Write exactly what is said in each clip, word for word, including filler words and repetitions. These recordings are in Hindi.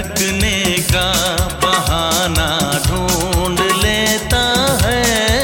धड़कने का बहाना ढूंढ लेता है।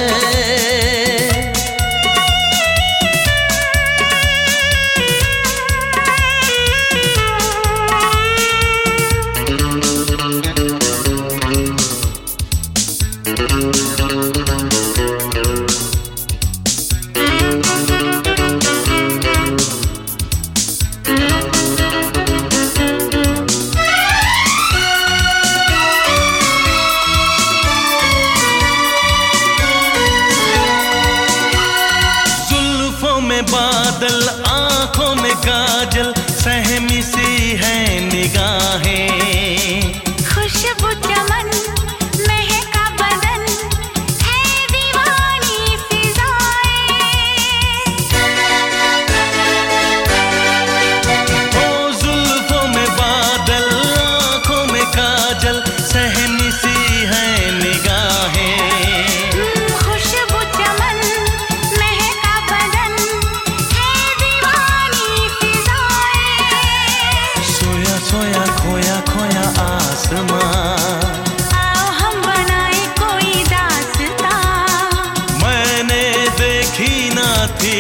बादल आंखों में काजल, सहमी सी है निगाहें, खुशबू चमन महका बदन, है दीवानी फिजाएं। ओ जुल्फों में बादल आंखों में काजल, सहमी सी है निगाहें, खोया खोया खोया आसमां, आओ हम बनाए कोई दास्तां। मैंने देखी ना थी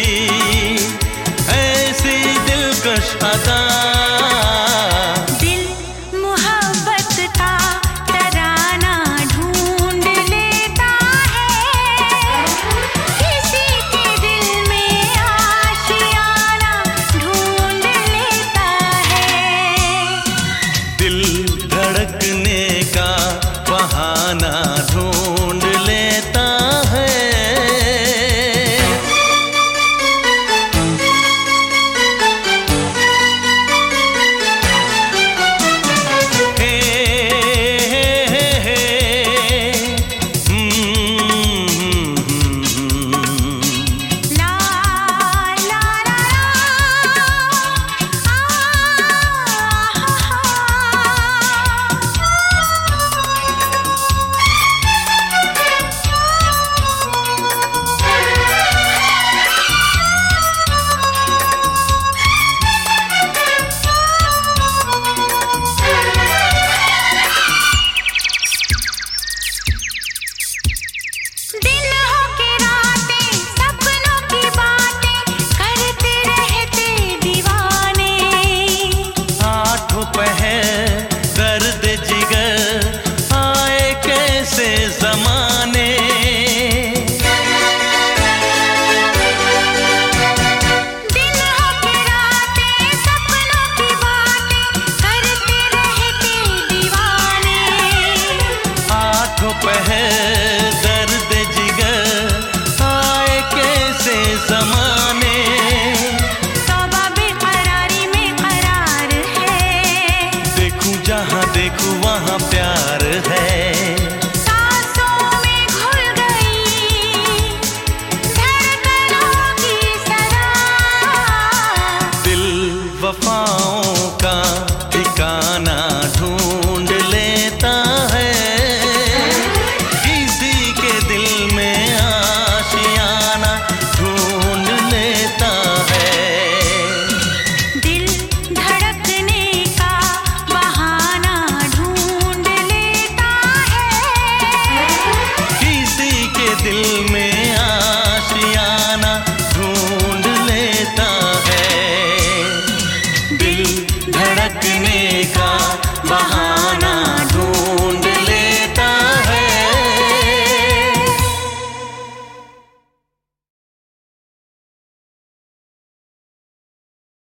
ऐसी दिलकश अदा, दिल मोहब्बत का तराना ढूंढ लेता है, किसी के दिल में आशियाना ढूंढ लेता है। दिल धड़कने का बहाना ढूंढ लेता है। हे, हे, हे, हे, हम्म, ला ला ला ज़माने, दिन हो के रातें सपनों की बातें करते रहते दीवाने, आठों पहर दर्द जिगर आए कैसे ज़माने, तौबा बेकरारी में करार है, देखूं जहां देखूं वहां प्यार है। वफाओं का ठिकाना ढूंढ लेता है, किसी के दिल में आशियाना ढूंढ लेता है। दिल धड़कने का बहाना ढूंढ लेता है, किसी के दिल में आशियाना ढूंढ लेता है। दिल धड़कने का बहाना